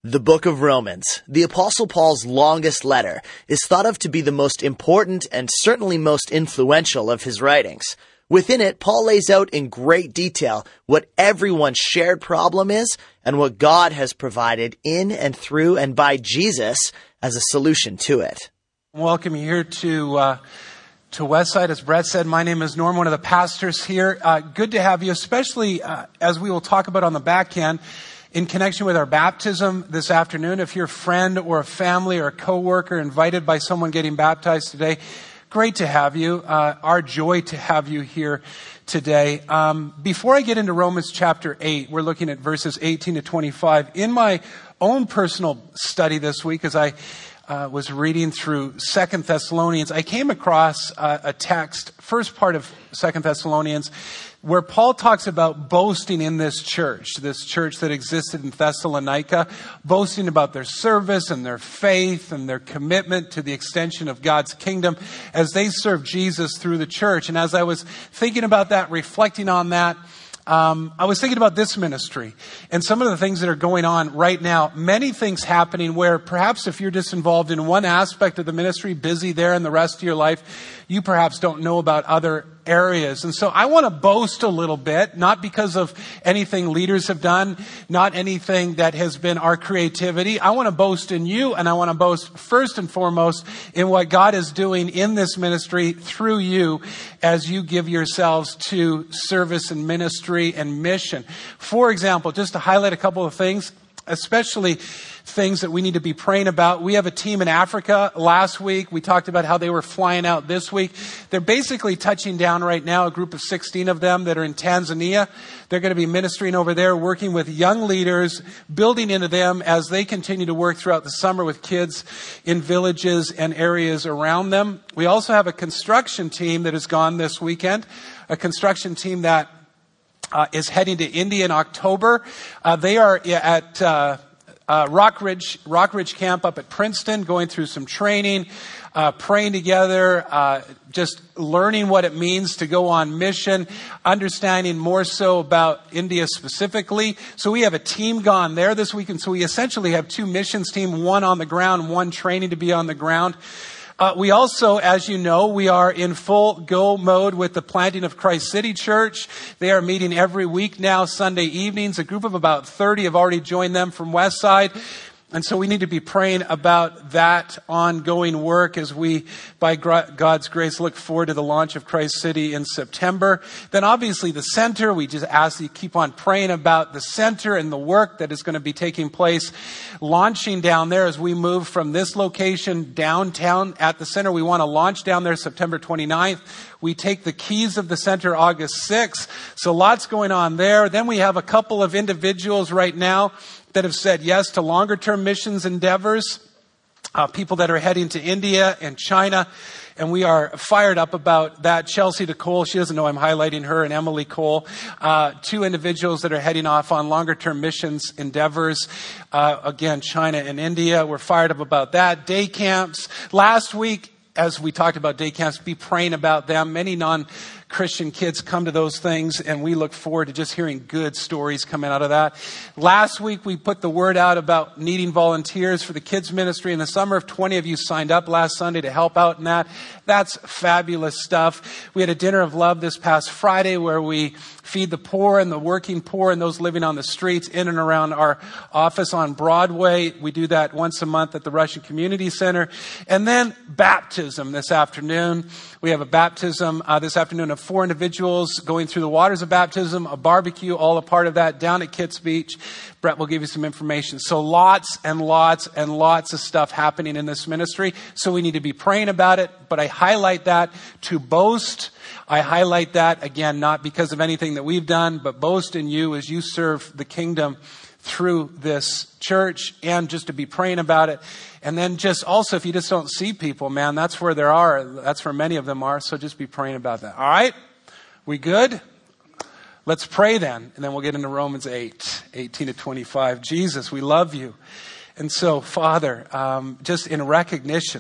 The book of Romans, the Apostle Paul's longest letter, is thought of to be the most important and certainly most influential of his writings. Within it, Paul lays out in great detail what everyone's shared problem is and what God has provided in and through and by Jesus as a solution to it. Welcome you here to Westside. As Brett said, my name is Norm, one of the pastors here. Good to have you, especially as we will talk about on the back end in connection with our baptism this afternoon. If you're a friend or a family or a coworker invited by someone getting baptized today, great to have you. Our joy to have you here today. Before I get into Romans chapter 8, we're looking at verses 18 to 25. In my own personal study this week, as I was reading through 2 Thessalonians, I came across a text, first part of 2 Thessalonians, where Paul talks about boasting in this church that existed in Thessalonica, boasting about their service and their faith and their commitment to the extension of God's kingdom as they serve Jesus through the church. And as I was thinking about that, reflecting on that, I was thinking about this ministry and some of the things that are going on right now. Many things happening where perhaps if you're just involved in one aspect of the ministry, busy there in the rest of your life, you perhaps don't know about other areas. And so I want to boast a little bit, not because of anything leaders have done, not anything that has been our creativity. I want to boast in you, and I want to boast first and foremost in what God is doing in this ministry through you as you give yourselves to service and ministry and mission. For example, just to highlight a couple of things, especially things that we need to be praying about. We have a team in Africa. Last week, we talked about how they were flying out this week. They're basically touching down right now, a group of 16 of them that are in Tanzania. They're going to be ministering over there, working with young leaders, building into them as they continue to work throughout the summer with kids in villages and areas around them. We also have a construction team that has gone this weekend, a construction team that is heading to India in October. They are at Rock Ridge Camp up at Princeton, going through some training, praying together, just learning what it means to go on mission, understanding more so about India specifically. So we have a team gone there this week, and so we essentially have two missions team, one on the ground, one training to be on the ground. We also, as you know, we are in full go mode with the planting of Christ City Church. They are meeting every week now, Sunday evenings. A group of about 30 have already joined them from Westside. And so we need to be praying about that ongoing work as we, by God's grace, look forward to the launch of Christ City in September. Then obviously the center, we just ask that you keep on praying about the center and the work that is going to be taking place, launching down there as we move from this location downtown at the center. We want to launch down there September 29th. We take the keys of the center August 6th. So lots going on there. Then we have a couple of individuals right now that have said yes to longer-term missions endeavors, people that are heading to India and China, and we are fired up about that. Chelsea DeCole, she doesn't know I'm highlighting her, and Emily Cole, two individuals that are heading off on longer-term missions endeavors, again, China and India. We're fired up about that. Day camps. Last week, as we talked about day camps, be praying about them. Many non-Christian kids come to those things, and we look forward to just hearing good stories coming out of that. Last week, we put the word out about needing volunteers for the kids ministry in the summer. 20 of you signed up last Sunday to help out in that. That's fabulous stuff. We had a dinner of love this past Friday where we feed the poor and the working poor and those living on the streets in and around our office on Broadway. We do that once a month at the Russian Community Center. And then baptism this afternoon. We have a baptism this afternoon of 4 individuals going through the waters of baptism, a barbecue, all a part of that down at Kitts Beach. Brett will give you some information. So lots and lots and lots of stuff happening in this ministry. So we need to be praying about it. But I highlight that to boast. I highlight that, again, not because of anything that we've done, but boast in you as you serve the kingdom through this church, and just to be praying about it. And then just also, if you just don't see people, man, that's where there are. That's where many of them are. So just be praying about that. All right? We good? Let's pray then. And then we'll get into Romans 8, 18 to 25. Jesus, we love you. And so, Father, just in recognition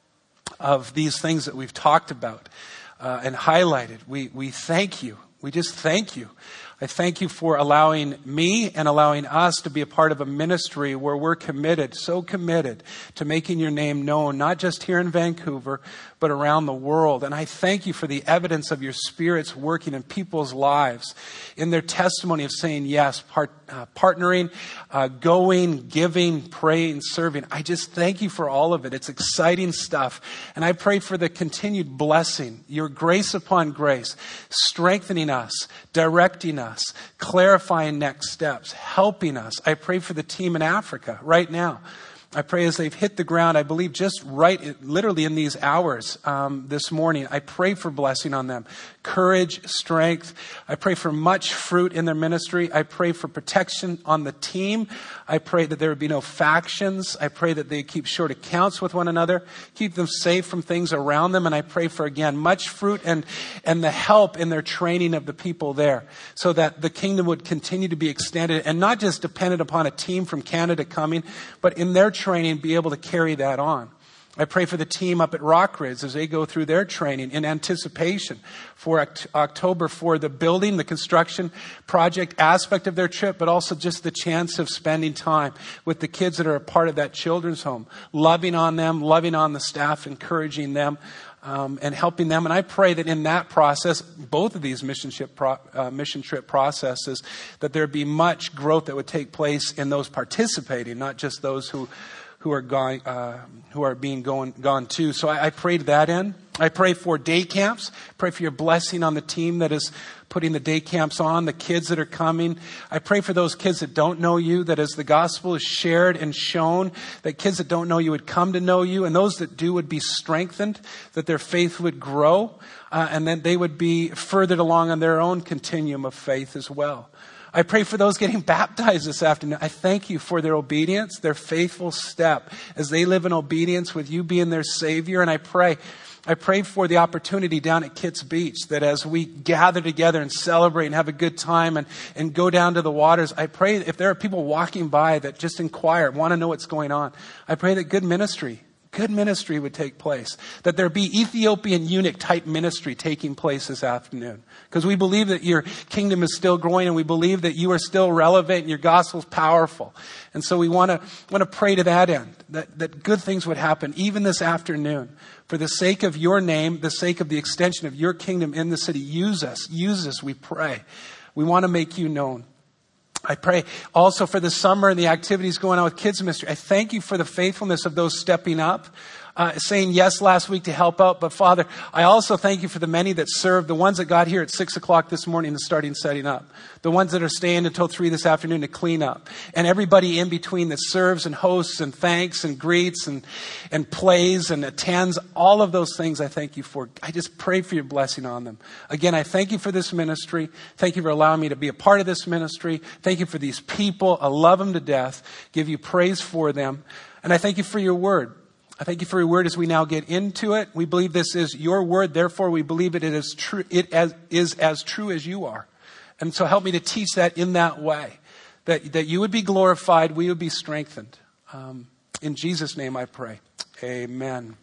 of these things that we've talked about and highlighted, we thank you. We just thank you I thank you for allowing me and allowing us to be a part of a ministry where we're committed, so committed to making your name known, not just here in Vancouver, but around the world. And I thank you for the evidence of your Spirit's working in people's lives, in their testimony of saying yes, partnering, going, giving, praying, serving. I just thank you for all of it. It's exciting stuff. And I pray for the continued blessing, your grace upon grace, strengthening us, directing us, clarifying next steps, helping us. I pray for the team in Africa right now. I pray as they've hit the ground, I believe just literally in these hours this morning, I pray for blessing on them. Courage, strength. I pray for much fruit in their ministry. I pray for protection on the team. I pray that there would be no factions. I pray that they keep short accounts with one another, keep them safe from things around them. And I pray for, again, much fruit and the help in their training of the people there so that the kingdom would continue to be extended and not just dependent upon a team from Canada coming, but in their training be able to carry that on. I pray for the team up at Rockridge as they go through their training in anticipation for October for the building, the construction project aspect of their trip, but also just the chance of spending time with the kids that are a part of that children's home, loving on them, loving on the staff, encouraging them, and helping them. And I pray that in that process, both of these mission trip processes, that there be much growth that would take place in those participating, not just those who are gone too. So I pray to that end. I pray for day camps. Pray for your blessing on the team that is putting the day camps on, the kids that are coming. I pray for those kids that don't know you, that as the gospel is shared and shown, that kids that don't know you would come to know you, and those that do would be strengthened, that their faith would grow, and that they would be furthered along on their own continuum of faith as well. I pray for those getting baptized this afternoon. I thank you for their obedience, their faithful step as they live in obedience with you being their Savior. And I pray for the opportunity down at Kitts Beach that as we gather together and celebrate and have a good time and go down to the waters, I pray if there are people walking by that just inquire, want to know what's going on, I pray that good ministry would take place. That there be Ethiopian eunuch type ministry taking place this afternoon. Because we believe that your kingdom is still growing and we believe that you are still relevant and your gospel is powerful. And so we want to pray to that end, that good things would happen even this afternoon. For the sake of your name, the sake of the extension of your kingdom in the city, use us, we pray. We want to make you known. I pray also for the summer and the activities going on with kids ministry. I thank you for the faithfulness of those stepping up, saying yes last week to help out. But Father, I also thank you for the many that served, the ones that got here at 6:00 this morning and starting setting up, the ones that are staying until 3 this afternoon to clean up, and everybody in between that serves and hosts and thanks and greets and plays and attends. All of those things I thank you for. I just pray for your blessing on them. Again, I thank you for this ministry. Thank you for allowing me to be a part of this ministry. Thank you for these people. I love them to death. Give you praise for them. And I thank you for your word. I thank you for your word as we now get into it. We believe this is your word. Therefore, we believe it is true. It is as true as you are. And so help me to teach that in that way, that you would be glorified. We would be strengthened. In Jesus' name I pray. Amen.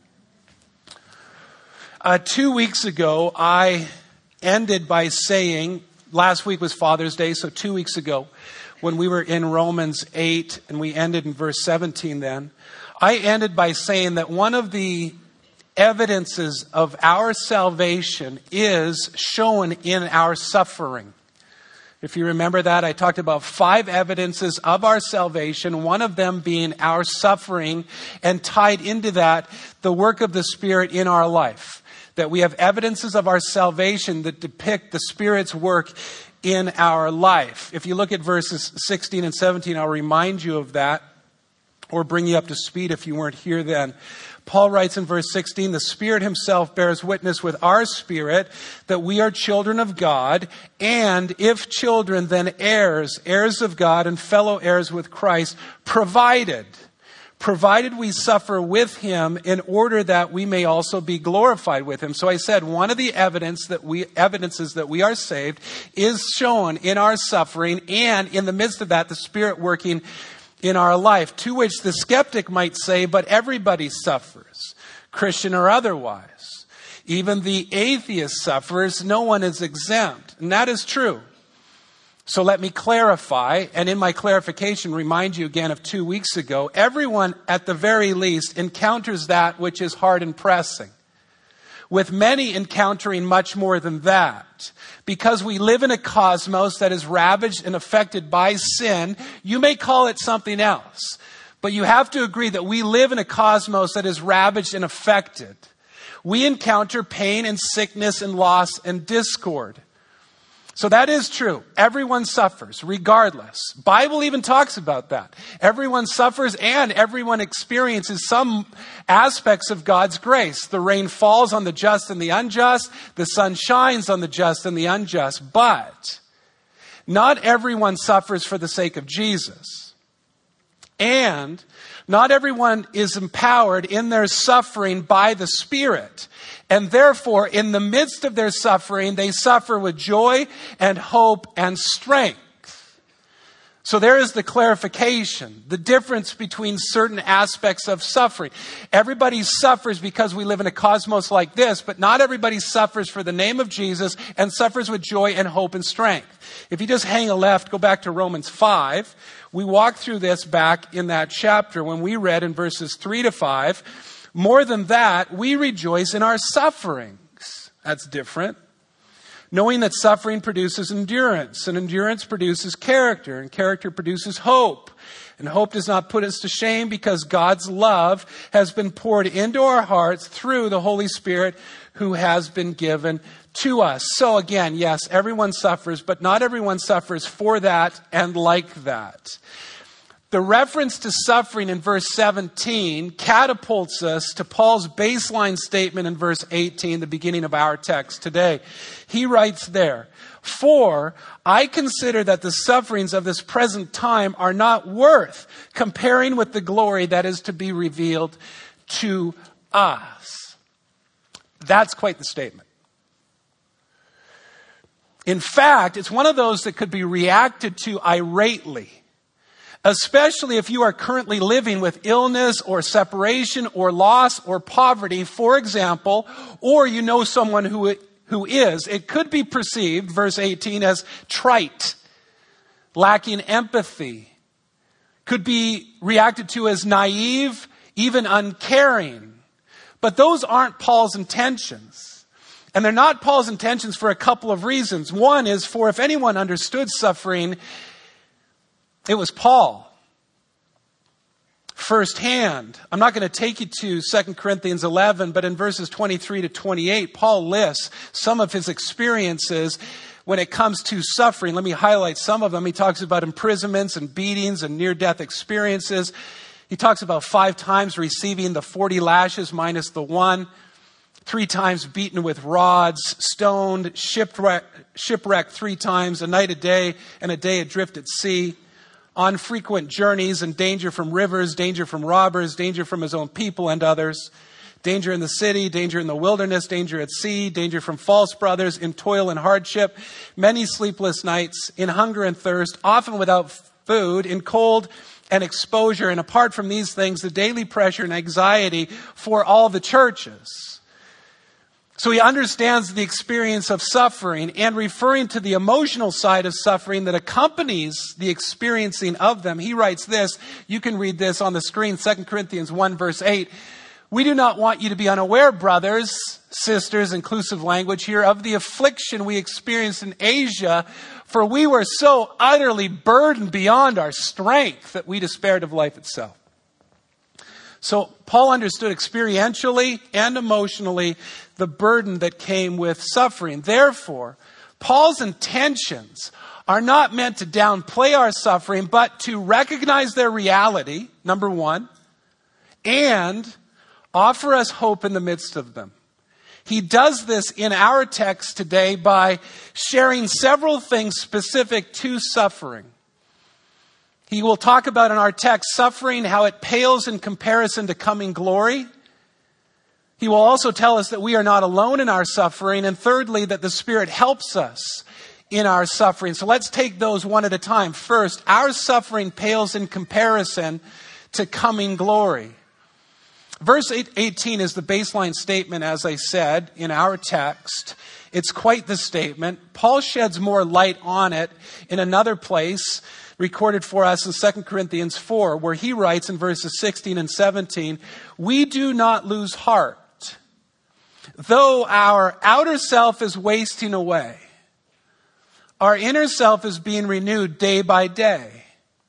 2 weeks ago, I ended by saying, last week was Father's Day. So 2 weeks ago, when we were in Romans 8 and we ended in verse 17 then, I ended by saying that one of the evidences of our salvation is shown in our suffering. If you remember that, I talked about 5 evidences of our salvation, one of them being our suffering, and tied into that, the work of the Spirit in our life. That we have evidences of our salvation that depict the Spirit's work in our life. If you look at verses 16 and 17, I'll remind you of that, or bring you up to speed if you weren't here then. Paul writes in verse 16, the Spirit himself bears witness with our spirit that we are children of God, and if children, then heirs, heirs of God and fellow heirs with Christ, provided we suffer with him in order that we may also be glorified with him. So I said one of the evidences that we are saved is shown in our suffering, and in the midst of that, the Spirit working in our life, to which the skeptic might say, but everybody suffers, Christian or otherwise. Even the atheist suffers, no one is exempt. And that is true. So let me clarify, and in my clarification, remind you again of 2 weeks ago. Everyone, at the very least, encounters that which is hard and pressing, with many encountering much more than that. Because we live in a cosmos that is ravaged and affected by sin, you may call it something else, but you have to agree that we live in a cosmos that is ravaged and affected. We encounter pain and sickness and loss and discord. So that is true. Everyone suffers, regardless. Bible even talks about that. Everyone suffers and everyone experiences some aspects of God's grace. The rain falls on the just and the unjust. The sun shines on the just and the unjust. But not everyone suffers for the sake of Jesus. And not everyone is empowered in their suffering by the Spirit. And therefore, in the midst of their suffering, they suffer with joy and hope and strength. So there is the clarification, the difference between certain aspects of suffering. Everybody suffers because we live in a cosmos like this, but not everybody suffers for the name of Jesus and suffers with joy and hope and strength. If you just hang a left, go back to Romans 5. We walked through this back in that chapter when we read in verses 3 to 5. More than that, we rejoice in our sufferings. That's different. Knowing that suffering produces endurance, and endurance produces character, and character produces hope. And hope does not put us to shame because God's love has been poured into our hearts through the Holy Spirit who has been given to us. So again, yes, everyone suffers, but not everyone suffers for that and like that. The reference to suffering in verse 17 catapults us to Paul's baseline statement in verse 18, the beginning of our text today. He writes there, "For I consider that the sufferings of this present time are not worth comparing with the glory that is to be revealed to us." That's quite the statement. In fact, it's one of those that could be reacted to irately. Especially if you are currently living with illness or separation or loss or poverty, for example, or you know someone who is. It could be perceived, verse 18, as trite, lacking empathy. Could be reacted to as naive, even uncaring. But those aren't Paul's intentions. And they're not Paul's intentions for a couple of reasons. One is, for if anyone understood suffering, it was Paul. Firsthand. I'm not going to take you to 2 Corinthians 11, but in verses 23 to 28, Paul lists some of his experiences when it comes to suffering. Let me highlight some of them. He talks about imprisonments and beatings and near-death experiences. He talks about 5 times receiving the 40 lashes minus the 1. 3 times beaten with rods, stoned, shipwrecked 3 times, a night a day and a day adrift at sea. On frequent journeys and danger from rivers, danger from robbers, danger from his own people and others, danger in the city, danger in the wilderness, danger at sea, danger from false brothers, in toil and hardship, many sleepless nights, in hunger and thirst, often without food, in cold and exposure, and apart from these things, the daily pressure and anxiety for all the churches. So he understands the experience of suffering, and referring to the emotional side of suffering that accompanies the experiencing of them, he writes this. You can read this on the screen, 2 Corinthians 1 verse 8. "We do not want you to be unaware, brothers, sisters," inclusive language here, "of the affliction we experienced in Asia, for we were so utterly burdened beyond our strength that we despaired of life itself." So Paul understood experientially and emotionally the burden that came with suffering. Therefore, Paul's intentions are not meant to downplay our suffering, but to recognize their reality, number one, and offer us hope in the midst of them. He does this in our text today by sharing several things specific to suffering. He will talk about in our text suffering, how it pales in comparison to coming glory. He will also tell us that we are not alone in our suffering. And thirdly, that the Spirit helps us in our suffering. So let's take those one at a time. First, our suffering pales in comparison to coming glory. Verse 18 is the baseline statement, as I said, in our text. It's quite the statement. Paul sheds more light on it in another place, recorded for us in 2 Corinthians 4, where he writes in verses 16 and 17, "We do not lose heart, though our outer self is wasting away. Our inner self is being renewed day by day.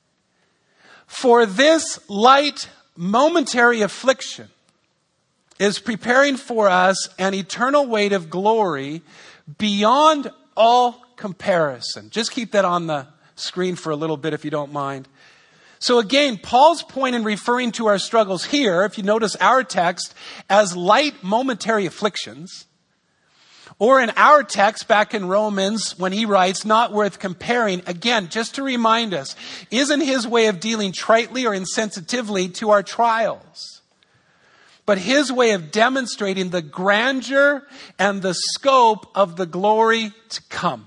For this light momentary affliction is preparing for us an eternal weight of glory beyond all comparison." Just keep that on the screen for a little bit if you don't mind. So again, Paul's point in referring to our struggles here, if you notice our text, as light momentary afflictions, or in our text back in Romans when he writes, not worth comparing, again, just to remind us, isn't his way of dealing tritely or insensitively to our trials, but his way of demonstrating the grandeur and the scope of the glory to come.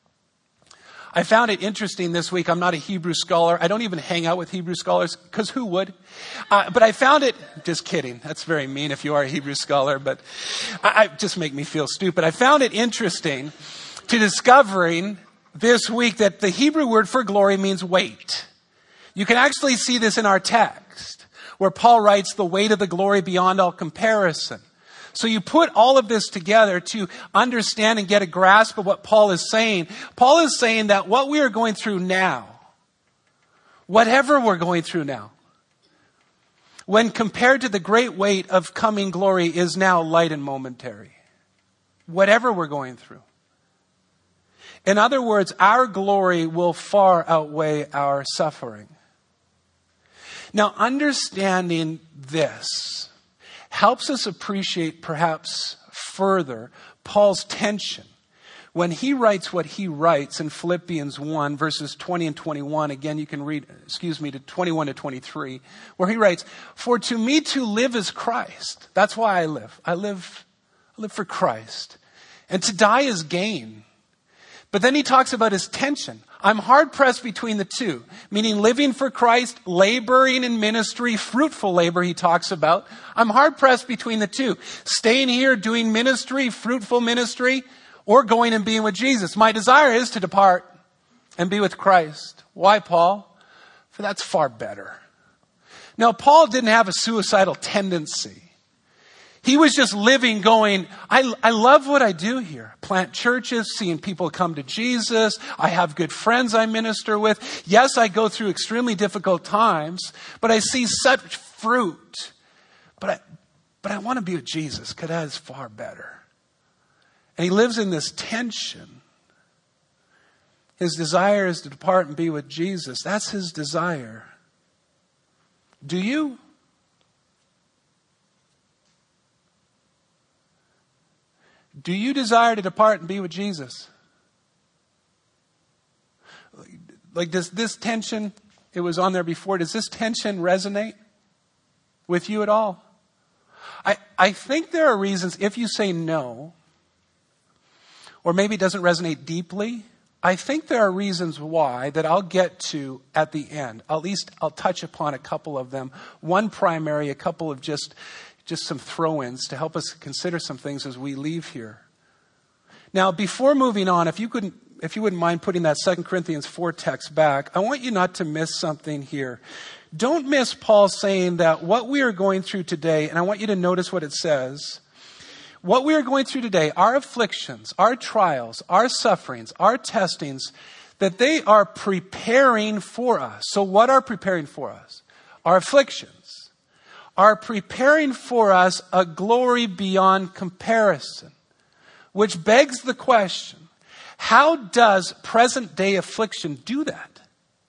I found it interesting this week. I'm not a Hebrew scholar. I don't even hang out with Hebrew scholars, because who would? But I found it, just kidding. That's very mean if you are a Hebrew scholar, but I just make me feel stupid. I found it interesting to discovering this week that the Hebrew word for glory means weight. You can actually see this in our text, where Paul writes the weight of the glory beyond all comparison. So you put all of this together to understand and get a grasp of what Paul is saying. Paul is saying that what we are going through now, whatever we're going through now, when compared to the great weight of coming glory, is now light and momentary. Whatever we're going through. In other words, our glory will far outweigh our suffering. Now, understanding this helps us appreciate perhaps further Paul's tension when he writes what he writes in Philippians 1, verses 20 and 21. Again, you can read, to 21 to 23, where he writes, "For to me to live is Christ." That's why I live. I live for Christ. "And to die is gain." But then he talks about his tension. "I'm hard pressed between the two," meaning living for Christ, laboring in ministry, fruitful labor he talks about. "I'm hard pressed between the two. Staying here, doing ministry, fruitful ministry, or going and being with Jesus. My desire is to depart and be with Christ." Why, Paul? For that's far better. Now, Paul didn't have a suicidal tendency. He was just living going, I love what I do here. Plant churches, seeing people come to Jesus. I have good friends I minister with. Yes, I go through extremely difficult times, but I see such fruit. But I want to be with Jesus, because that is far better. And he lives in this tension. His desire is to depart and be with Jesus. That's his desire. Do you? Do you desire to depart and be with Jesus? Like, does this tension, it was on there before, does this tension resonate with you at all? I think there are reasons, if you say no, or maybe it doesn't resonate deeply, I think there are reasons why that I'll get to at the end. At least I'll touch upon a couple of them. One primary, a couple of just some throw-ins to help us consider some things as we leave here. Now, before moving on, if you wouldn't mind putting that 2 Corinthians 4 text back, I want you not to miss something here. Don't miss Paul saying that what we are going through today, and I want you to notice what it says, what we are going through today, our afflictions, our trials, our sufferings, our testings, that they are preparing for us. So what are preparing for us? Our afflictions are preparing for us a glory beyond comparison. Which begs the question, how does present day affliction do that?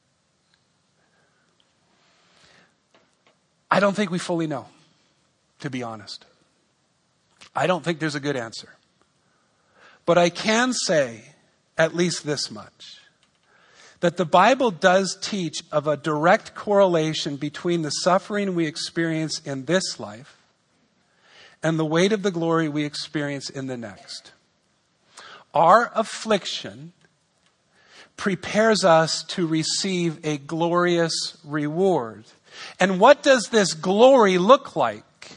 I don't think we fully know, to be honest. I don't think there's a good answer. But I can say at least this much, that the Bible does teach of a direct correlation between the suffering we experience in this life and the weight of the glory we experience in the next. Our affliction prepares us to receive a glorious reward. And what does this glory look like?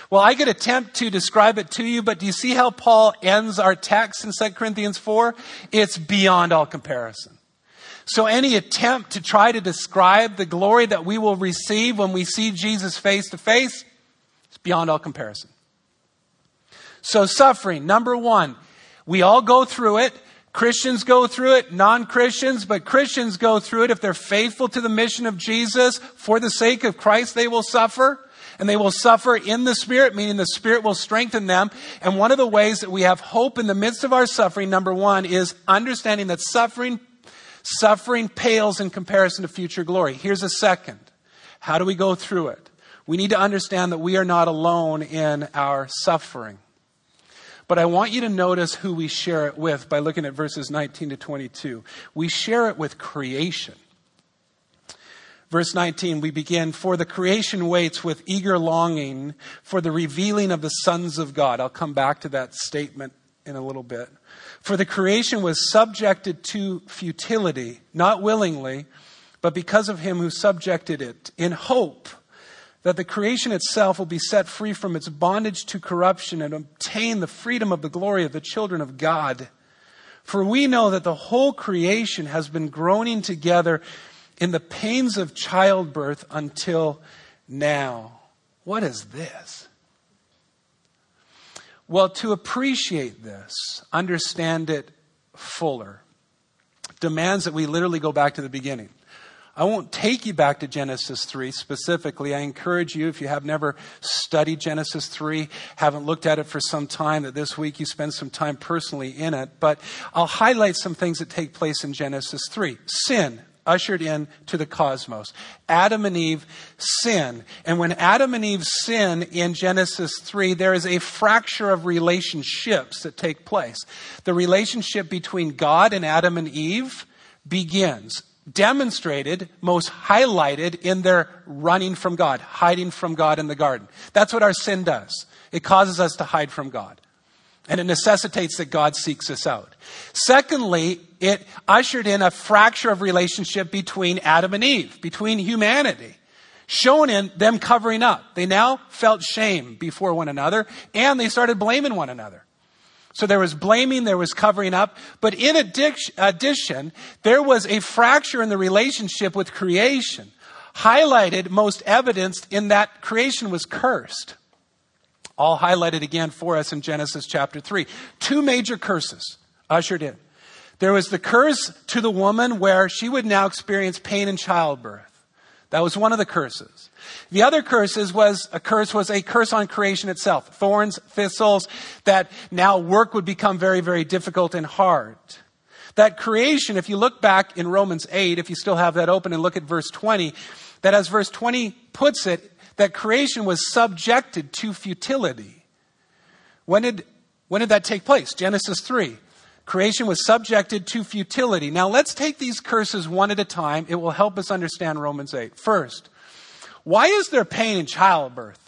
Well, I could attempt to describe it to you, but do you see how Paul ends our text in 2 Corinthians 4? It's beyond all comparison. So any attempt to try to describe the glory that we will receive when we see Jesus face to face, it's beyond all comparison. So suffering, number one, we all go through it. Christians go through it, non-Christians, but Christians go through it. If they're faithful to the mission of Jesus, for the sake of Christ, they will suffer. And they will suffer in the Spirit, meaning the Spirit will strengthen them. And one of the ways that we have hope in the midst of our suffering, number one, is understanding that suffering pales in comparison to future glory. Here's a second. How do we go through it? We need to understand that we are not alone in our suffering. But I want you to notice who we share it with by looking at verses 19 to 22. We share it with creation. Verse 19, we begin, "For the creation waits with eager longing for the revealing of the sons of God." I'll come back to that statement in a little bit. "For the creation was subjected to futility, not willingly, but because of him who subjected it, in hope that the creation itself will be set free from its bondage to corruption and obtain the freedom of the glory of the children of God. For we know that the whole creation has been groaning together in the pains of childbirth until now." What is this? Well, to appreciate this, understand it fuller, demands that we literally go back to the beginning. I won't take you back to Genesis 3 specifically. I encourage you, if you have never studied Genesis 3, haven't looked at it for some time, that this week you spend some time personally in it. But I'll highlight some things that take place in Genesis 3. Sin ushered in to the cosmos. Adam and Eve sin. And when Adam and Eve sin in Genesis 3, there is a fracture of relationships that take place. The relationship between God and Adam and Eve begins, demonstrated, most highlighted in their running from God, hiding from God in the garden. That's what our sin does. It causes us to hide from God. And it necessitates that God seeks us out. Secondly, it ushered in a fracture of relationship between Adam and Eve, between humanity, shown in them covering up. They now felt shame before one another, and they started blaming one another. So there was blaming, there was covering up. But in addition, there was a fracture in the relationship with creation, highlighted, most evidenced in that creation was cursed. All highlighted again for us in Genesis chapter 3. Two major curses ushered in. There was the curse to the woman where she would now experience pain in childbirth. That was one of the curses. The other curse was a curse on creation itself. Thorns, thistles, that now work would become very, very difficult and hard. That creation, if you look back in Romans 8, if you still have that open and look at verse 20, that as verse 20 puts it, that creation was subjected to futility. When did that take place? Genesis 3. Creation was subjected to futility. Now let's take these curses one at a time. It will help us understand Romans 8. First, why is there pain in childbirth?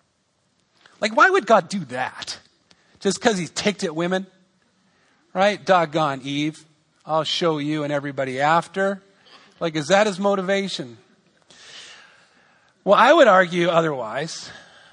Like, why would God do that? Just because he's ticked at women? Right? Doggone Eve. I'll show you and everybody after. Like, is that his motivation? Well, I would argue otherwise.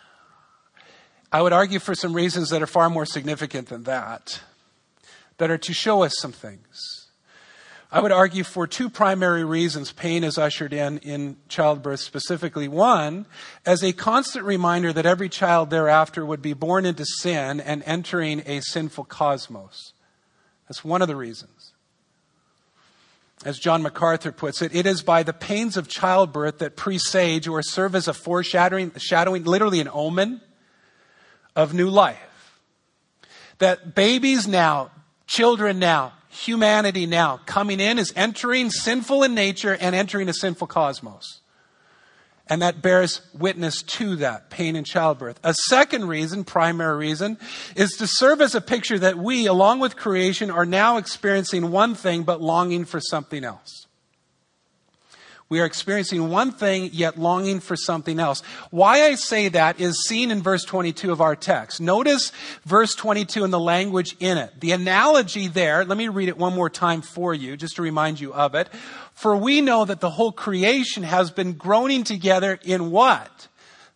I would argue for some reasons that are far more significant than that are to show us some things. I would argue for two primary reasons pain is ushered in childbirth specifically. One, as a constant reminder that every child thereafter would be born into sin and entering a sinful cosmos. That's one of the reasons. As John MacArthur puts it, it is by the pains of childbirth that presage or serve as a foreshadowing, literally an omen of new life. That babies now, children now, humanity now coming in is entering sinful in nature and entering a sinful cosmos. And that bears witness to that pain in childbirth. A second reason, primary reason, is to serve as a picture that we, along with creation, are now experiencing one thing but longing for something else. We are experiencing one thing, yet longing for something else. Why I say that is seen in verse 22 of our text. Notice verse 22 and the language in it. The analogy there, let me read it one more time for you, just to remind you of it. For we know that the whole creation has been groaning together in what?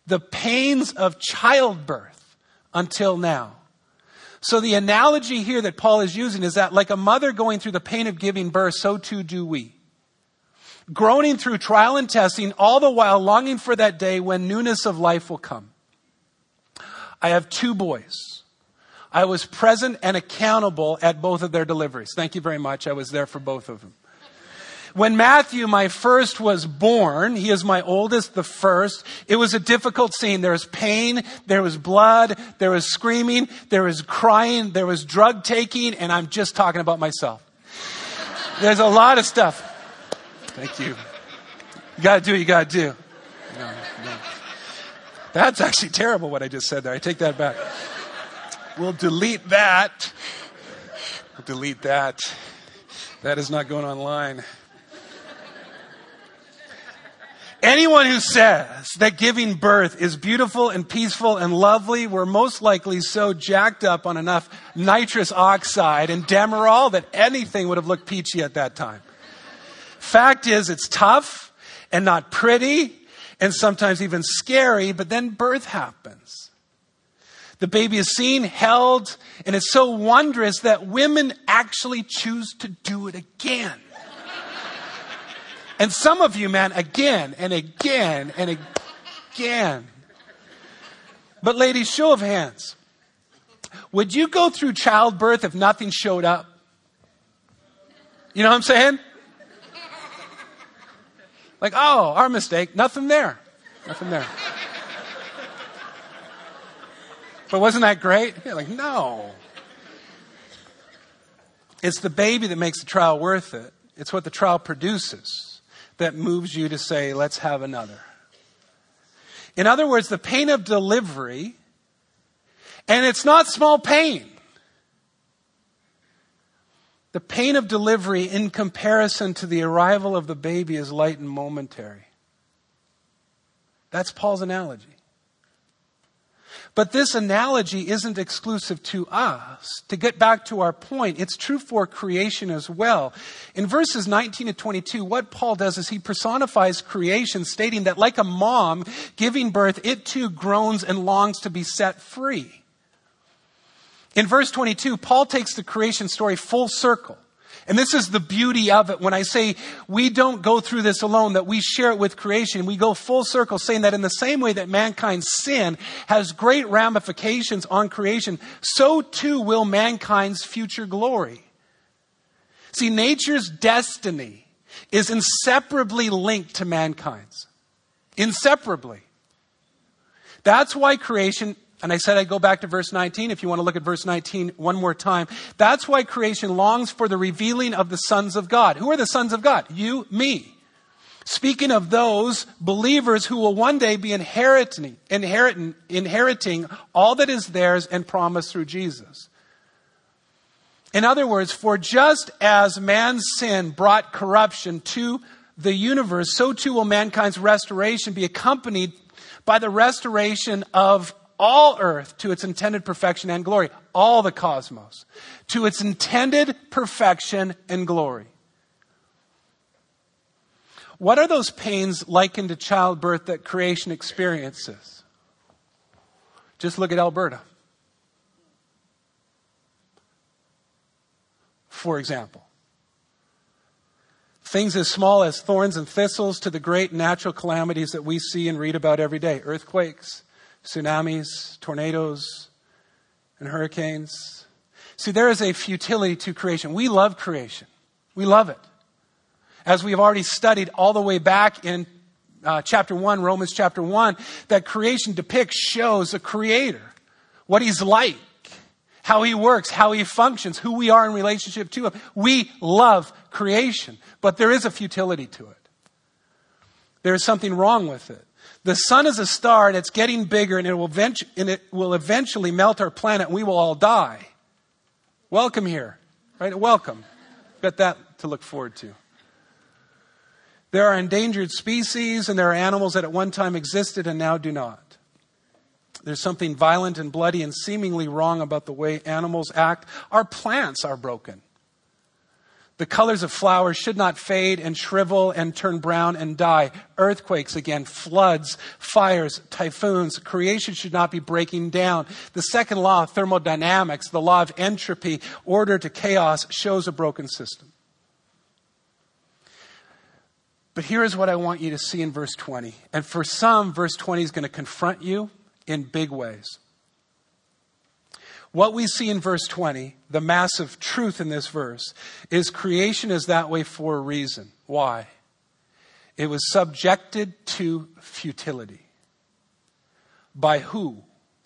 the pains of childbirth until now. So the analogy here that Paul is using is that like a mother going through the pain of giving birth, so too do we. Groaning through trial and testing, all the while longing for that day when newness of life will come. I have 2 boys. I was present and accountable at both of their deliveries. Thank you very much. I was there for both of them. When Matthew, my first, was born, he is my oldest, the first, it was a difficult scene. There was pain, there was blood, there was screaming, there was crying, there was drug taking, and I'm just talking about myself. There's a lot of stuff. Thank you. You gotta do what you gotta do. No. That's actually terrible what I just said there. I take that back. We'll delete that. Delete that. That is not going online. Anyone who says that giving birth is beautiful and peaceful and lovely were most likely so jacked up on enough nitrous oxide and Demerol that anything would have looked peachy at that time. Fact is, it's tough and not pretty and sometimes even scary, but then birth happens. The baby is seen, held, and it's so wondrous that women actually choose to do it again. And some of you, man, again and again and again. But ladies, show of hands. Would you go through childbirth if nothing showed up? You know what I'm saying? Like, oh, our mistake. Nothing there. Nothing there. But wasn't that great? You're like, no. It's the baby that makes the trial worth it. It's what the trial produces that moves you to say, let's have another. In other words, the pain of delivery, and it's not small pain. The pain of delivery in comparison to the arrival of the baby is light and momentary. That's Paul's analogy. But this analogy isn't exclusive to us. To get back to our point, it's true for creation as well. In verses 19 to 22, what Paul does is he personifies creation, stating that like a mom giving birth, it too groans and longs to be set free. In verse 22, Paul takes the creation story full circle. And this is the beauty of it. When I say we don't go through this alone, that we share it with creation, we go full circle saying that in the same way that mankind's sin has great ramifications on creation, so too will mankind's future glory. See, nature's destiny is inseparably linked to mankind's. Inseparably. That's why creation, and I said I'd go back to verse 19, if you want to look at verse 19 one more time. That's why creation longs for the revealing of the sons of God. Who are the sons of God? You, me. Speaking of those believers who will one day be inheriting all that is theirs and promised through Jesus. In other words, for just as man's sin brought corruption to the universe, so too will mankind's restoration be accompanied by the restoration of all earth to its intended perfection and glory. All the cosmos to its intended perfection and glory. What are those pains likened to childbirth that creation experiences? Just look at Alberta. For example, things as small as thorns and thistles to the great natural calamities that we see and read about every day. Earthquakes, tsunamis, tornadoes, and hurricanes. See, there is a futility to creation. We love creation. We love it. As we've already studied all the way back in chapter 1, Romans chapter 1, that creation depicts, shows a creator, what he's like, how he works, how he functions, who we are in relationship to him. We love creation, but there is a futility to it. There is something wrong with it. The sun is a star and it's getting bigger and it will eventually melt our planet and we will all die. Welcome here, right? Welcome. Got that to look forward to. There are endangered species and there are animals that at one time existed and now do not. There's something violent and bloody and seemingly wrong about the way animals act. Our plants are broken. The colors of flowers should not fade and shrivel and turn brown and die. Earthquakes again, floods, fires, typhoons. Creation should not be breaking down. The second law of thermodynamics, the law of entropy, order to chaos, shows a broken system. But here is what I want you to see in verse 20. And for some, verse 20 is going to confront you in big ways. What we see in verse 20, the massive truth in this verse, is creation is that way for a reason. Why? It was subjected to futility. By who?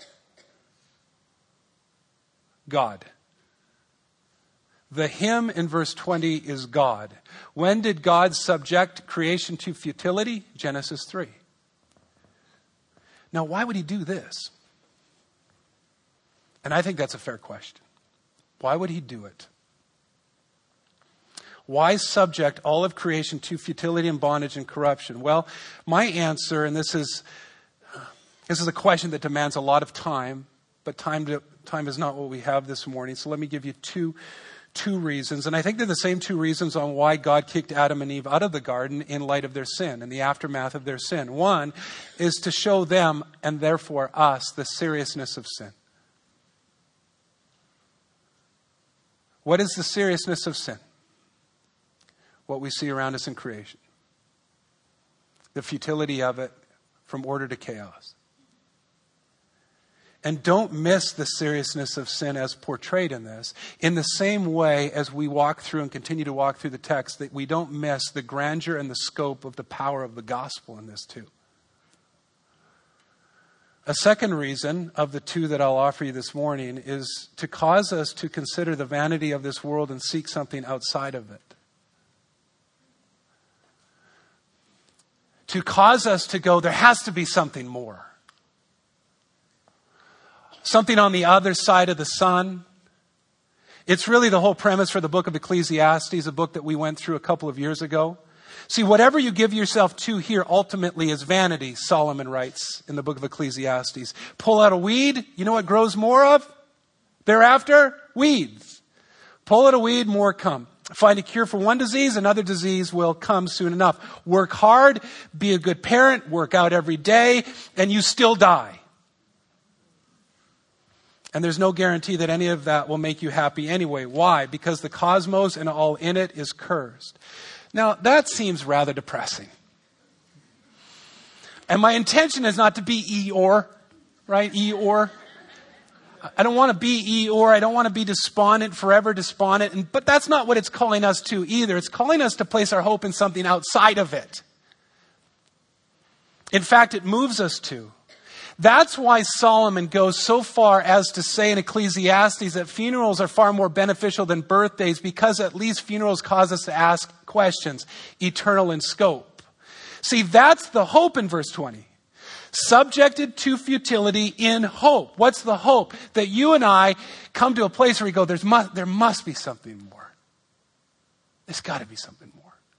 God. The him in verse 20 is God. When did God subject creation to futility? Genesis 3. Now, why would he do this? And I think that's a fair question. Why would he do it? Why subject all of creation to futility and bondage and corruption? Well, my answer, and this is a question that demands a lot of time, but time is not what we have this morning. So let me give you two reasons. And I think they're the same two reasons on why God kicked Adam and Eve out of the garden in light of their sin, in the aftermath of their sin. One is to show them, and therefore us, the seriousness of sin. What is the seriousness of sin? What we see around us in creation. The futility of it from order to chaos. And don't miss the seriousness of sin as portrayed in this. In the same way as we walk through and continue to walk through the text, that we don't miss the grandeur and the scope of the power of the gospel in this too. A second reason of the two that I'll offer you this morning is to cause us to consider the vanity of this world and seek something outside of it. To cause us to go, there has to be something more. Something on the other side of the sun. It's really the whole premise for the book of Ecclesiastes, a book that we went through a couple of years ago. See, whatever you give yourself to here ultimately is vanity, Solomon writes in the book of Ecclesiastes. Pull out a weed, you know what grows more of? Thereafter, weeds. Pull out a weed, more come. Find a cure for one disease, another disease will come soon enough. Work hard, be a good parent, work out every day, and you still die. And there's no guarantee that any of that will make you happy anyway. Why? Because the cosmos and all in it is cursed. Now, that seems rather depressing. And my intention is not to be Eeyore, right? Eeyore. I don't want to be Eeyore. I don't want to be despondent, forever despondent. But that's not what it's calling us to either. It's calling us to place our hope in something outside of it. In fact, it moves us to. That's why Solomon goes so far as to say in Ecclesiastes that funerals are far more beneficial than birthdays, because at least funerals cause us to ask questions, eternal in scope. See, that's the hope in verse 20. Subjected to futility in hope. What's the hope? That you and I come to a place where we go, there must be something more. There's got to be something more.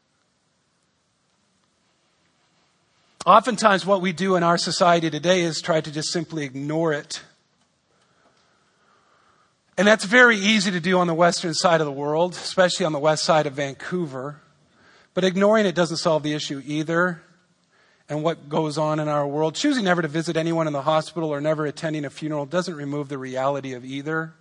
Oftentimes what we do in our society today is try to just simply ignore it. And that's very easy to do on the western side of the world, especially on the west side of Vancouver. But ignoring it doesn't solve the issue either. And what goes on in our world, choosing never to visit anyone in the hospital or never attending a funeral doesn't remove the reality of either.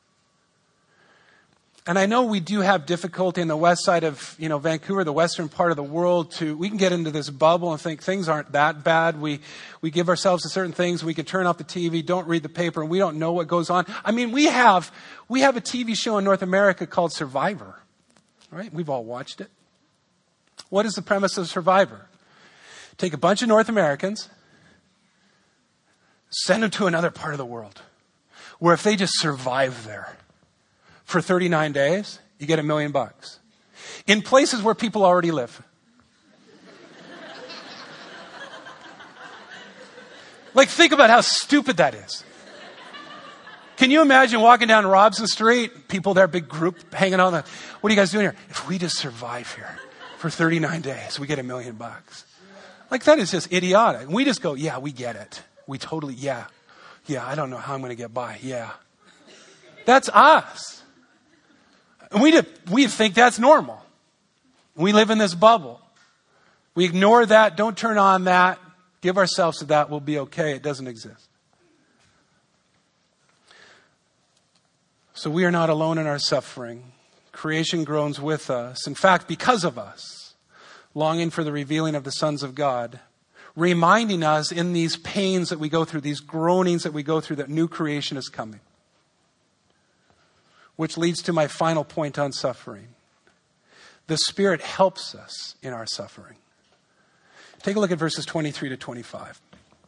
And I know we do have difficulty in the west side of, Vancouver, the western part of the world, we can get into this bubble and think things aren't that bad. We give ourselves to certain things. We can turn off the TV, don't read the paper, and we don't know what goes on. I mean, we have a TV show in North America called Survivor, right? We've all watched it. What is the premise of Survivor? Take a bunch of North Americans, send them to another part of the world, where if they just survive there for 39 days, you get $1 million. In places where people already live. Like, think about how stupid that is. Can you imagine walking down Robson Street, people there, big group, hanging on what are you guys doing here? If we just survive here for 39 days, we get $1 million. Like, that is just idiotic. We just go, yeah, we get it. We totally, yeah, I don't know how I'm going to get by. Yeah. That's us. And we think that's normal. We live in this bubble. We ignore that, don't turn on that, give ourselves to that, we'll be okay. It doesn't exist. So we are not alone in our suffering. Creation groans with us. In fact, because of us, longing for the revealing of the sons of God, reminding us in these pains that we go through, these groanings that we go through, that new creation is coming. Which leads to my final point on suffering. The Spirit helps us in our suffering. Take a look at verses 23 to 25.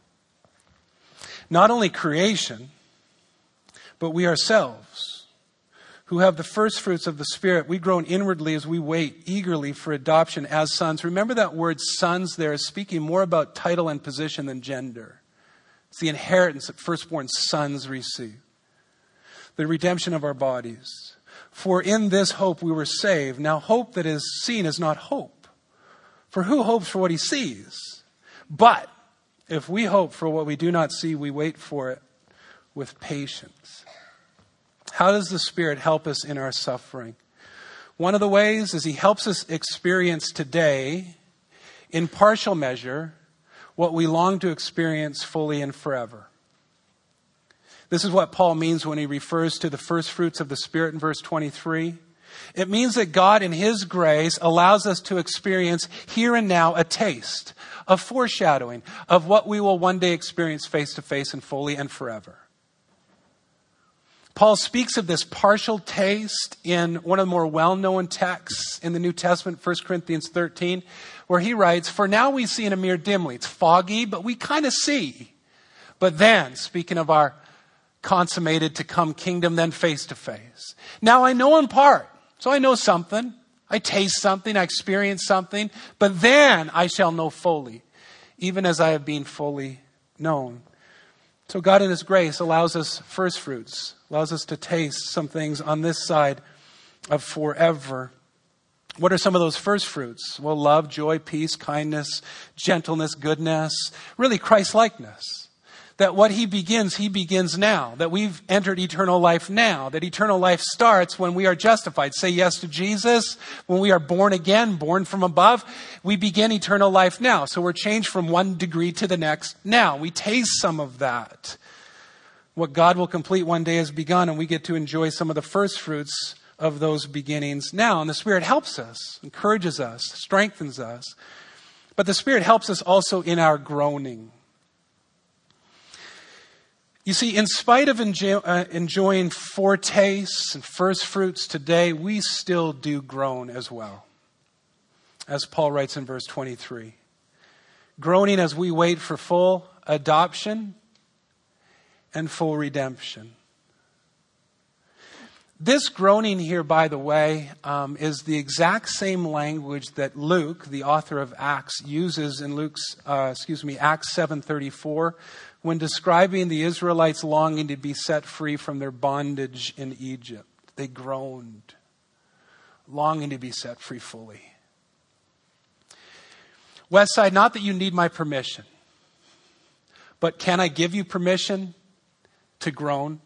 Not only creation, but we ourselves, who have the first fruits of the Spirit, we groan inwardly as we wait eagerly for adoption as sons. Remember that word sons there is speaking more about title and position than gender. It's the inheritance that firstborn sons receive. The redemption of our bodies. For in this hope we were saved. Now hope that is seen is not hope. For who hopes for what he sees? But if we hope for what we do not see, we wait for it with patience. How does the Spirit help us in our suffering? One of the ways is he helps us experience today, in partial measure, what we long to experience fully and forever. This is what Paul means when he refers to the first fruits of the Spirit in verse 23. It means that God in his grace allows us to experience here and now a taste, a foreshadowing of what we will one day experience face to face and fully and forever. Paul speaks of this partial taste in one of the more well-known texts in the New Testament, 1 Corinthians 13, where he writes, "For now we see in a mirror dimly." It's foggy, but we kind of see. But then, speaking of our consummated to come kingdom, then face to face. Now I know in part. So I know something. I taste something. I experience something. But then I shall know fully, even as I have been fully known. So God in his grace allows us first fruits, allows us to taste some things on this side of forever. What are some of those first fruits? Well, love, joy, peace, kindness, gentleness, goodness, really Christ-likeness. That what he begins now. That we've entered eternal life now. That eternal life starts when we are justified. Say yes to Jesus. When we are born again, born from above, we begin eternal life now. So we're changed from one degree to the next now. We taste some of that. What God will complete one day has begun, and we get to enjoy some of the first fruits of those beginnings now. And the Spirit helps us, encourages us, strengthens us. But the Spirit helps us also in our groaning. You see, in spite of enjoying foretastes and first fruits today, we still do groan as well. As Paul writes in verse 23. Groaning as we wait for full adoption and full redemption. This groaning here, by the way, is the exact same language that Luke, the author of Acts, uses in Acts 7:34, when describing the Israelites longing to be set free from their bondage in Egypt. They groaned, longing to be set free fully. Westside, not that you need my permission, but can I give you permission to groan?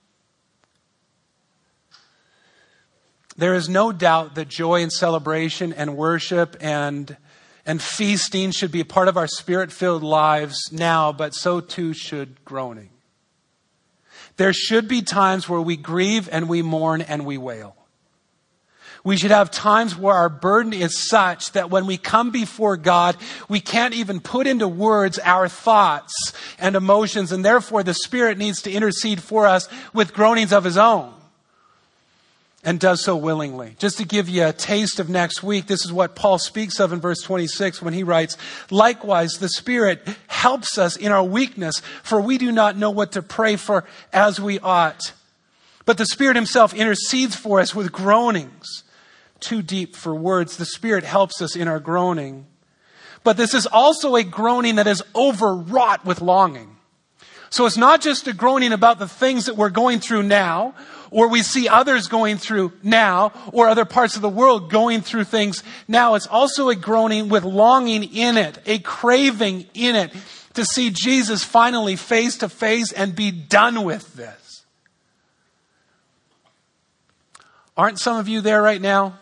There is no doubt that joy and celebration and worship and feasting should be a part of our Spirit-filled lives now, but so too should groaning. There should be times where we grieve and we mourn and we wail. We should have times where our burden is such that when we come before God, we can't even put into words our thoughts and emotions, and therefore the Spirit needs to intercede for us with groanings of his own. And does so willingly. Just to give you a taste of next week, this is what Paul speaks of in verse 26 when he writes, "Likewise, the Spirit helps us in our weakness, for we do not know what to pray for as we ought. But the Spirit himself intercedes for us with groanings too deep for words." The Spirit helps us in our groaning. But this is also a groaning that is overwrought with longing. So it's not just a groaning about the things that we're going through now, or we see others going through now, or other parts of the world going through things now. It's also a groaning with longing in it, a craving in it, to see Jesus finally face to face and be done with this. Aren't some of you there right now?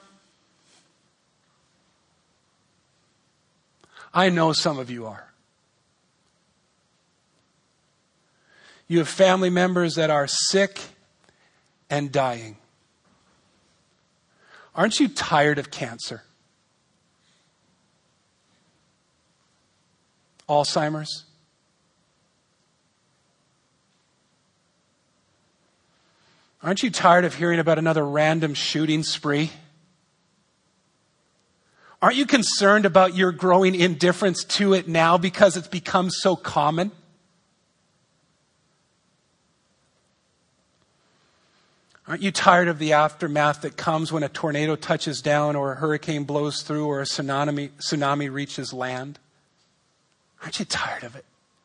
I know some of you are. You have family members that are sick and dying. Aren't you tired of cancer? Alzheimer's? Aren't you tired of hearing about another random shooting spree? Aren't you concerned about your growing indifference to it now because it's become so common? Aren't you tired of the aftermath that comes when a tornado touches down or a hurricane blows through or a tsunami reaches land? Aren't you tired of it?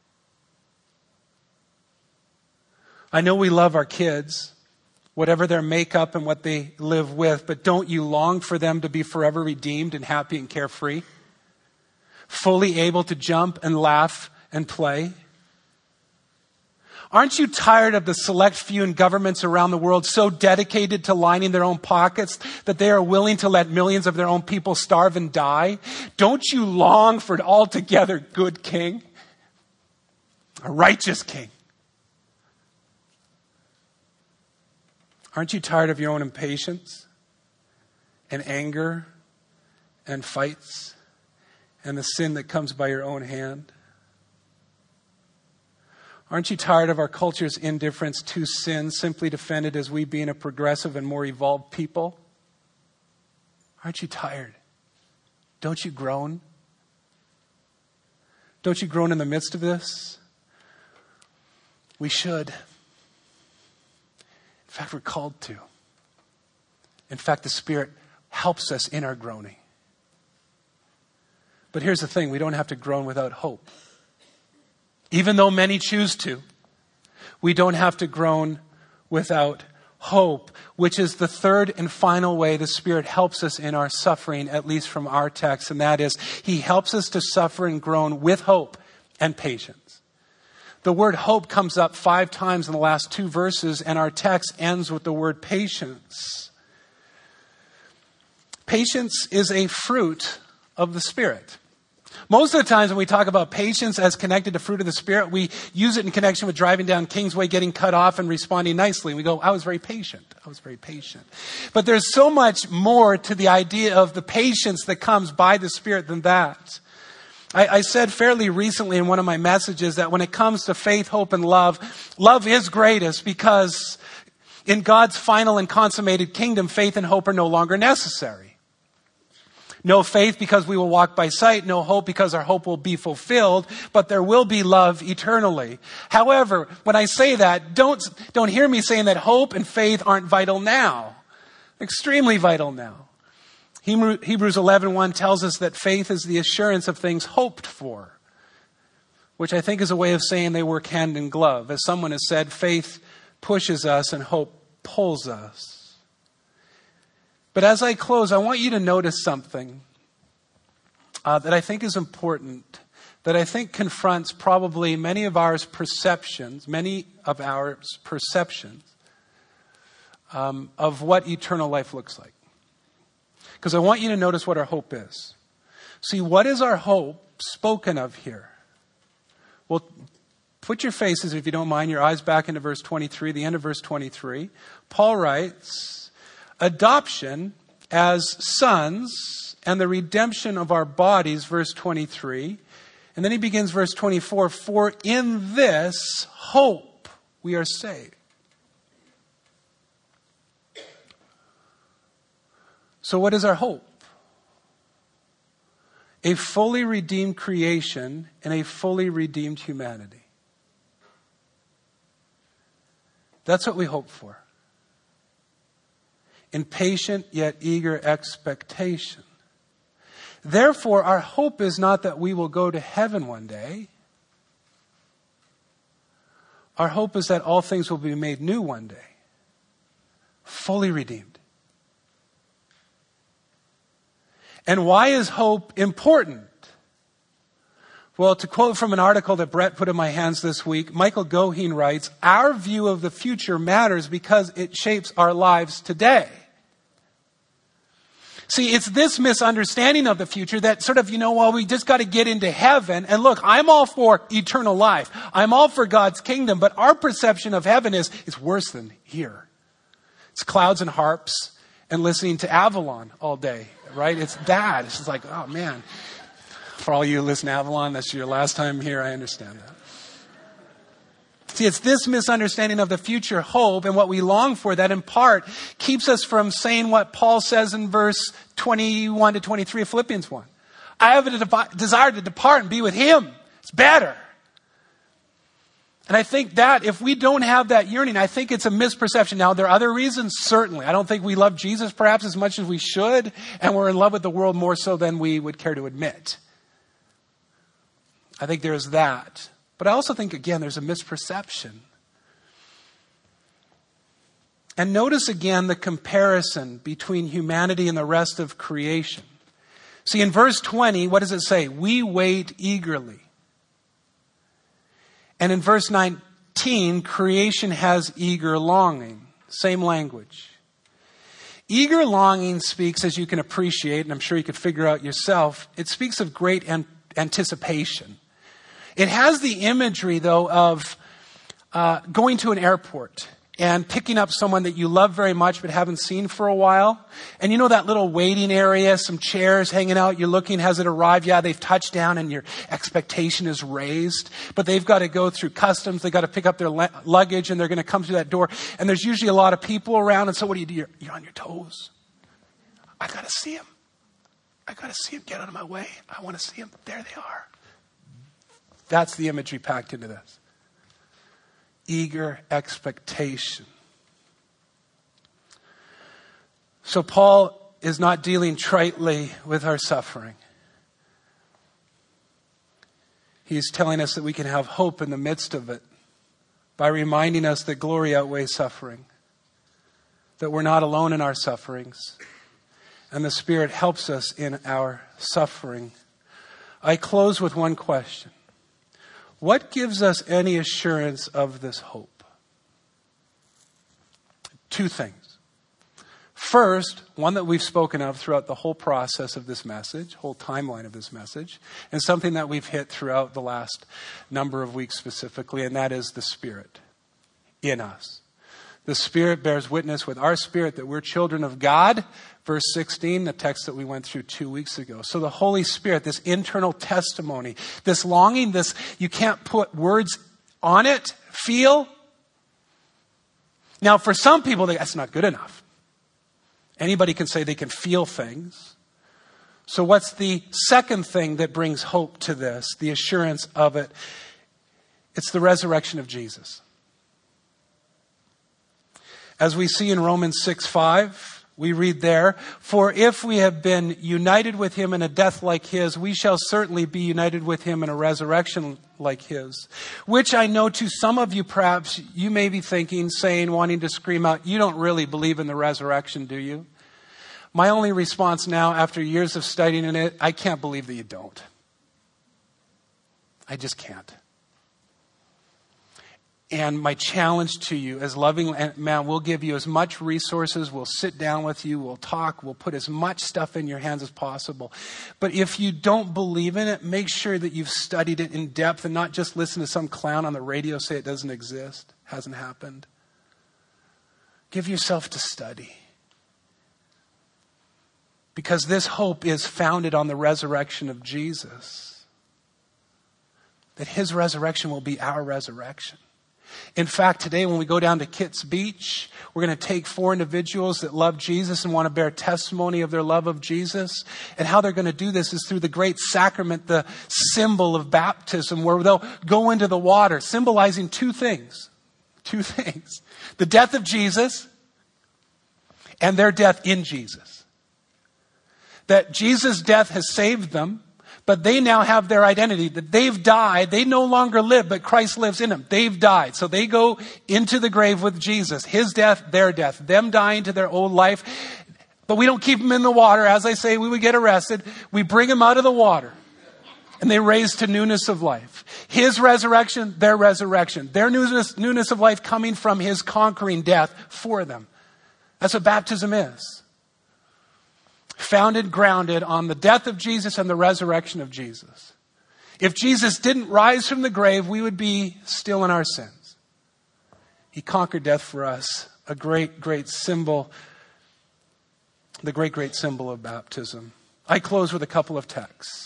I know we love our kids, whatever their makeup and what they live with, but don't you long for them to be forever redeemed and happy and carefree? Fully able to jump and laugh and play? Aren't you tired of the select few in governments around the world so dedicated to lining their own pockets that they are willing to let millions of their own people starve and die? Don't you long for an altogether good king? A righteous king? Aren't you tired of your own impatience and anger and fights and the sin that comes by your own hand? Aren't you tired of our culture's indifference to sin, simply defended as we being a progressive and more evolved people? Aren't you tired? Don't you groan? Don't you groan in the midst of this? We should. In fact, we're called to. In fact, the Spirit helps us in our groaning. But here's the thing, we don't have to groan without hope. Even though many choose to, we don't have to groan without hope, which is the third and final way the Spirit helps us in our suffering, at least from our text, and that is He helps us to suffer and groan with hope and patience. The word hope comes up 5 times in the last 2 verses, and our text ends with the word patience. Patience is a fruit of the Spirit. Most of the times when we talk about patience as connected to fruit of the Spirit, we use it in connection with driving down Kingsway, getting cut off and responding nicely. We go, I was very patient. I was very patient. But there's so much more to the idea of the patience that comes by the Spirit than that. I said fairly recently in one of my messages that when it comes to faith, hope, and love, love is greatest because in God's final and consummated kingdom, faith and hope are no longer necessary. No faith because we will walk by sight. No hope because our hope will be fulfilled. But there will be love eternally. However, when I say that, don't hear me saying that hope and faith aren't vital now. Extremely vital now. Hebrews 11:1 tells us that faith is the assurance of things hoped for, which I think is a way of saying they work hand in glove. As someone has said, faith pushes us and hope pulls us. But as I close, I want you to notice something that I think is important, that I think confronts probably many of our perceptions of what eternal life looks like. Because I want you to notice what our hope is. See, what is our hope spoken of here? Well, put your faces, if you don't mind, your eyes back into verse 23, the end of verse 23. Paul writes, adoption as sons and the redemption of our bodies, verse 23. And then he begins verse 24, for in this hope we are saved. So what is our hope? A fully redeemed creation and a fully redeemed humanity. That's what we hope for. In patient yet eager expectation. Therefore, our hope is not that we will go to heaven one day. Our hope is that all things will be made new one day. Fully redeemed. And why is hope important? Well, to quote from an article that Brett put in my hands this week, Michael Goheen writes, our view of the future matters because it shapes our lives today. See, it's this misunderstanding of the future that sort of, we just got to get into heaven. And look, I'm all for eternal life. I'm all for God's kingdom, but our perception of heaven is it's worse than here. It's clouds and harps and listening to Avalon all day, right? It's that. It's just like, oh man. For all you who listen to Avalon, that's your last time here. I understand that. See, it's this misunderstanding of the future hope and what we long for that in part keeps us from saying what Paul says in verse 21 to 23 of Philippians 1. I have a desire to depart and be with him. It's better. And I think that if we don't have that yearning, I think it's a misperception. Now, there are other reasons, certainly. I don't think we love Jesus perhaps as much as we should, and we're in love with the world more so than we would care to admit. I think there's that. But I also think, again, there's a misperception. And notice again the comparison between humanity and the rest of creation. See, in verse 20, what does it say? We wait eagerly. And in verse 19, creation has eager longing. Same language. Eager longing speaks, as you can appreciate, and I'm sure you could figure out yourself, it speaks of great anticipation. It has the imagery, though, of going to an airport and picking up someone that you love very much but haven't seen for a while. And you know that little waiting area, some chairs hanging out, you're looking, has it arrived? Yeah, they've touched down and your expectation is raised. But they've got to go through customs, they've got to pick up their luggage, and they're going to come through that door. And there's usually a lot of people around, and so what do? You're on your toes. I got to see him. I got to see him. Get out of my way. I want to see him. There they are. That's the imagery packed into this. Eager expectation. So Paul is not dealing tritely with our suffering. He's telling us that we can have hope in the midst of it by reminding us that glory outweighs suffering, that we're not alone in our sufferings, and the Spirit helps us in our suffering. I close with one question. What gives us any assurance of this hope? Two things. First, one that we've spoken of throughout the whole process of this message, whole timeline of this message, and something that we've hit throughout the last number of weeks specifically, and that is the Spirit in us. The Spirit bears witness with our spirit that we're children of God. Verse 16, the text that we went through 2 weeks ago. So the Holy Spirit, this internal testimony, this longing, this, you can't put words on it, feel. Now for some people, that's not good enough. Anybody can say they can feel things. So what's the second thing that brings hope to this, the assurance of it? It's the resurrection of Jesus. As we see in Romans 6:5, we read there, for if we have been united with him in a death like his, we shall certainly be united with him in a resurrection like his. Which I know to some of you perhaps you may be thinking, saying, wanting to scream out, you don't really believe in the resurrection, do you? My only response now, after years of studying in it, I can't believe that you don't. I just can't. And my challenge to you as loving man, we'll give you as much resources. We'll sit down with you. We'll talk. We'll put as much stuff in your hands as possible. But if you don't believe in it, make sure that you've studied it in depth and not just listen to some clown on the radio say it doesn't exist, hasn't happened. Give yourself to study. Because this hope is founded on the resurrection of Jesus. That his resurrection will be our resurrection. In fact, today when we go down to Kitts Beach, we're going to take 4 individuals that love Jesus and want to bear testimony of their love of Jesus. And how they're going to do this is through the great sacrament, the symbol of baptism, where they'll go into the water, symbolizing two things. The death of Jesus and their death in Jesus. That Jesus' death has saved them. But they now have their identity, that they've died. They no longer live, but Christ lives in them. They've died. So they go into the grave with Jesus. His death, their death. Them dying to their old life. But we don't keep them in the water. As I say, we would get arrested. We bring them out of the water. And they raise to newness of life. His resurrection, their resurrection. Their newness of life coming from his conquering death for them. That's what baptism is. founded, grounded on the death of Jesus and the resurrection of Jesus. If Jesus didn't rise from the grave, we would be still in our sins. He conquered death for us, a great, great symbol, the great, great symbol of baptism. I close with a couple of texts.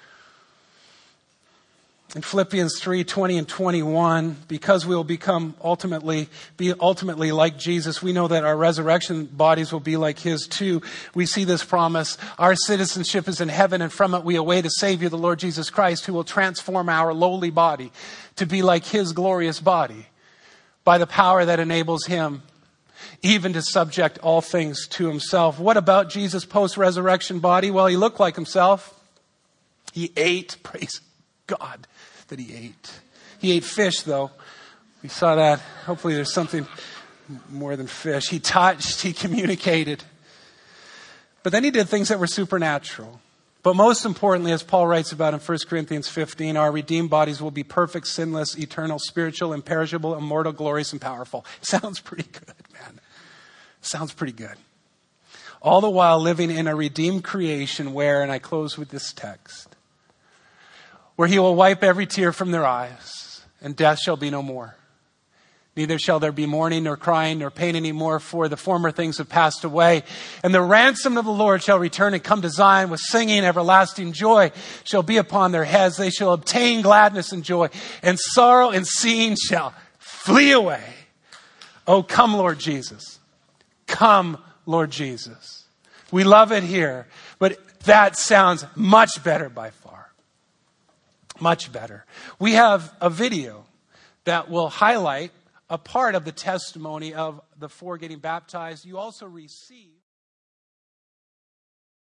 In Philippians 3:20 and 21, because we will be ultimately like Jesus, we know that our resurrection bodies will be like his too. We see this promise. Our citizenship is in heaven, and from it we await a Savior, the Lord Jesus Christ, who will transform our lowly body to be like his glorious body by the power that enables him even to subject all things to himself. What about Jesus' post-resurrection body? Well, he looked like himself. He ate, praise God that he ate. He ate fish, though. We saw that. Hopefully there's something more than fish. He touched, he communicated. But then he did things that were supernatural. But most importantly, as Paul writes about in 1 Corinthians 15, our redeemed bodies will be perfect, sinless, eternal, spiritual, imperishable, immortal, glorious, and powerful. Sounds pretty good, man. Sounds pretty good. All the while living in a redeemed creation where, and I close with this text, where he will wipe every tear from their eyes, and death shall be no more. Neither shall there be mourning, nor crying, nor pain anymore, for the former things have passed away. And the ransom of the Lord shall return and come to Zion with singing. Everlasting joy shall be upon their heads. They shall obtain gladness and joy, and sorrow and seeing shall flee away. Oh, come, Lord Jesus. Come, Lord Jesus. We love it here, but that sounds much better by far. Much better. We have a video that will highlight a part of the testimony of the four getting baptized. You also receive